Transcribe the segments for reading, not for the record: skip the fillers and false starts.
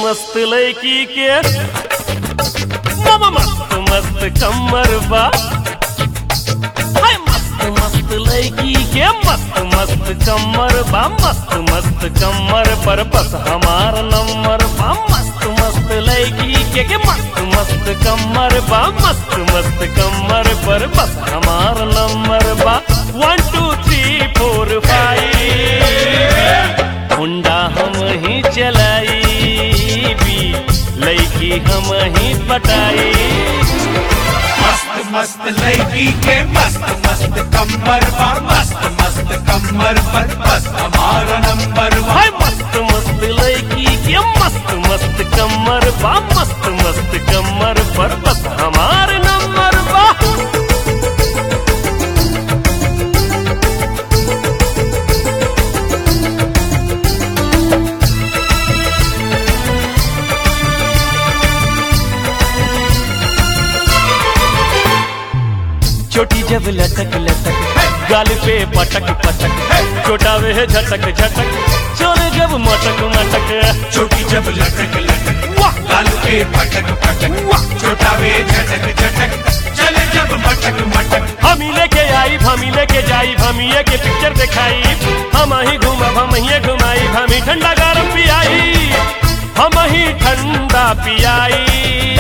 मस्त लड़की के मस्त मस्त कमर बा। मस्त मस्त लड़की के मस्त मस्त कमर बा। मस्त मस्त कमर पर बस हमार नंबर बा। मस्त मस्त लड़की के मस्त मस्त कमर बा। मस्त मस्त कमर पर बस हमार नंबर बा। 1 2 3 4 5 हुंडा हम ही चलाई भी, लड़की हम ही पटाई। मस्त मस्त लड़की के मस्त मस्त कमर बा। मस्त मस्त कमर पर बस हमारा नंबर बा। मस्त मस्त लड़की के मस्त मस्त कमर बा। मस्त मस्त कमर पर बस हमार नंबर बा। छोटी जब लटक लटक गाल पे पटक पटक, छोटा वे झटक झटक चोरे जब मटक मटक। छोटी जब लटक लटक गाल पे पटक पटक, छोटा वे झटक झटक चले जब मटक मटक। हम ही लेके आई हम ही लेके जाई, हम ही के पिक्चर दिखाई, हम ही घूमब हम ही घुमाई, हम ही ठंडा गरम पियाई, हम ही ठंडा पियाई।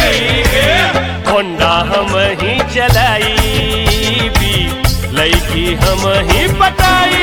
होंडा हम ही चलाई भी, लड़की हम ही पटाई।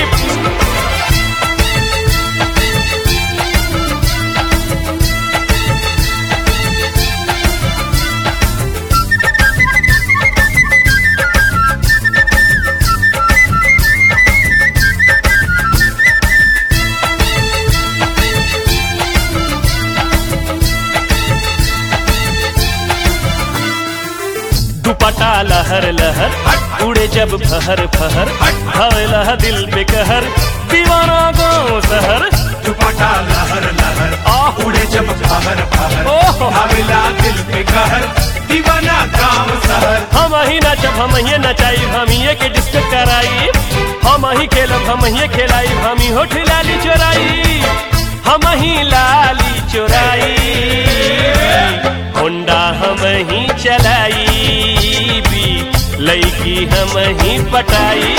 दुपट्टा लहर लहर उड़े जब फहर फहर, हवेला दिल पे कहर दीवाना गाँव शहर। दुपट्टा लहर लहर उड़े जब फहर फहर, हवेला दिल पे कहर दीवाना गाँव शहर। हम ही नचब हम ही नचाई, हम ही के डिस्को कराई, हम ही खेलब हम ही खेलाई, हम ही होठ लाली चोराई, हम ही लाली चोराई। होंडा हम ही चलाई भी, लड़की हम ही पटाई।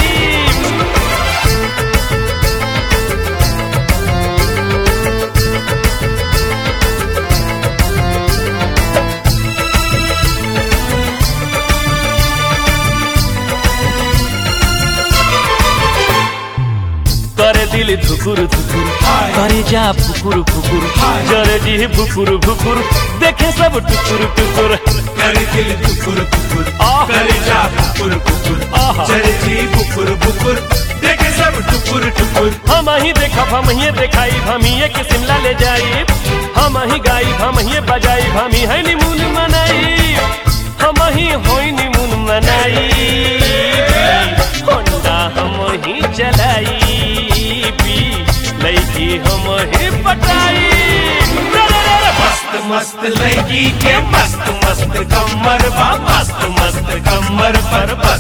करे दिल धुकुर धुकुर, करे जा फुकुर फुकुर, जरे जी फुकुर फुकुर, देखे सब टुकुर टुकुर। करे दिल फुकुर फुकुर, करे जा फुकुर फुकुर, जरे जी फुकुर फुकुर, देखे सब टुकुर टुकुर। हम ही देखब हम ही देखाई, हम ही के शिमला ले जाई, हम ही गाई हम ही बजाई, हम ही है निमून मनाई, हम ही होई निमून मनाई। होंडा हम ही चलाई भी, लड़की हम ही पटाई। मस्त मस्त लड़की के मस्त मस्त कमर बा। मस्त मस्त कमर पर बस